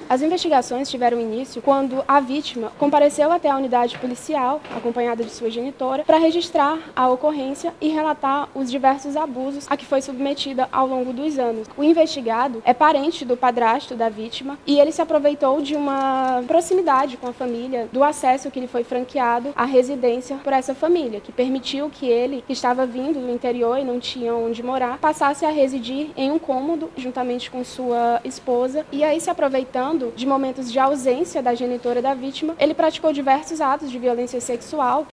As investigações tiveram início quando a vítima compareceu até a unidade policial, acompanhada de sua genitora, para registrar a ocorrência e relatar os diversos abusos a que foi submetida ao longo dos anos. O investigado é parente do padrasto da vítima e ele se aproveitou de uma proximidade com a família, do acesso que lhe foi franqueado à residência por essa família, que permitiu que ele, que estava vindo do interior e não tinha onde morar, passasse a residir em um cômodo juntamente com sua esposa. E aí, se aproveitando de momentos de ausência da genitora da vítima, ele praticou diversos atos de violência sexual